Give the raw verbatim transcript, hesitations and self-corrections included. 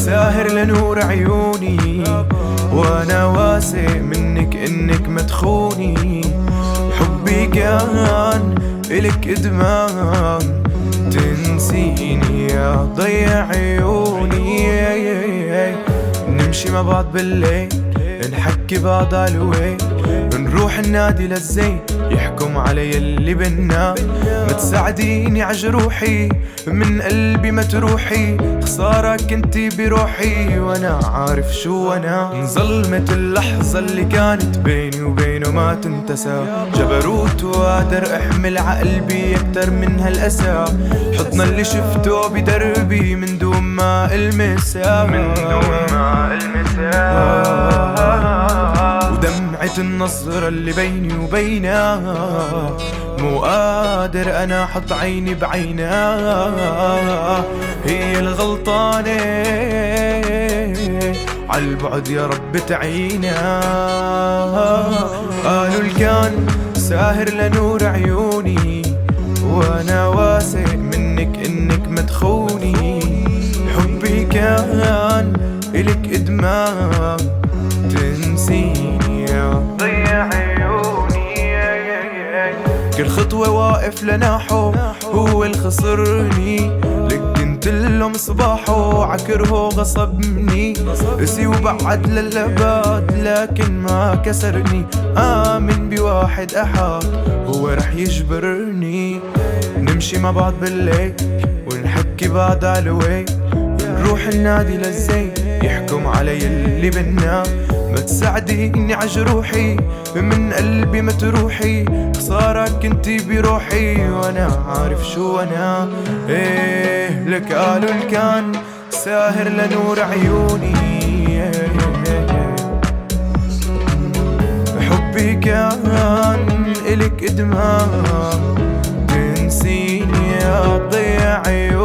ساهر لنور عيوني، وانا واثق منك انك ما تخوني. حبي كان الك ادمان، تنسيني يا ضيع عيوني. نمشي مع بعض بالليل، نحكي بعض عالوين، نروح النادي للزين يحكم علي اللي بينا. ما تساعديني عجروحي من قلبي ما تروحي، خسارة كنتي بروحي وانا عارف شو انا. ظلمت اللحظة اللي كانت بيني وبينه ما تنتسى، جبروت وقادر احمل عقلبي اكتر من هالاسى. حضنا اللي شفته بدربي من دون ما المسه، من دون ما المسه. ودمعة النظرة اللي بيني وبينها، مو قادر انا احط عيني بعينها. هي الغلطانة عالبعد يا رب تعينا. قالوا الكان ساهر لنور عيوني، وانا واثق منك انك ما تخوني. حبي كان الك ادمان، تنسيني يا ضيع عيوني. كل خطوة واقف لناحه هو اللي خسرني، لك كنتله مصباحه عكره غصبني. قسي وبعد للأبد لكن ما كسرني، آمن بواحد أحد هو رح يجبرني. نمشي مع بعض بالليل ونحكي بعض عالوين، نروح النادي للزين يحكم علي اللي بينا. ما تساعديني عجروحي من قلبي ما تروحي، خسارة كنتي بروحي وانا عارف شو انا. ايه لك قالوا الكان ساهر لنور عيوني، حبي كان الك ادمان، تنسيني يا ضيع عيوني.